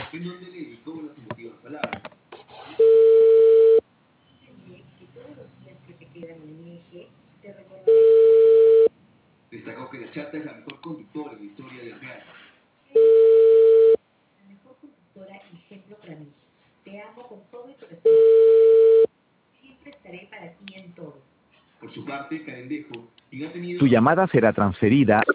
en donde le dedicó unas emotivas palabras. Que todos los días que te quedan en mi eje, te recordaré. Destacó que la chata es la mejor conductora en la historia del real. La mejor conductora y ejemplo para mí. Te amo con todo mi corazón. Siempre estaré para ti en todo. Por su parte, Carendejo, quien ha tenido... Tu llamada será transferida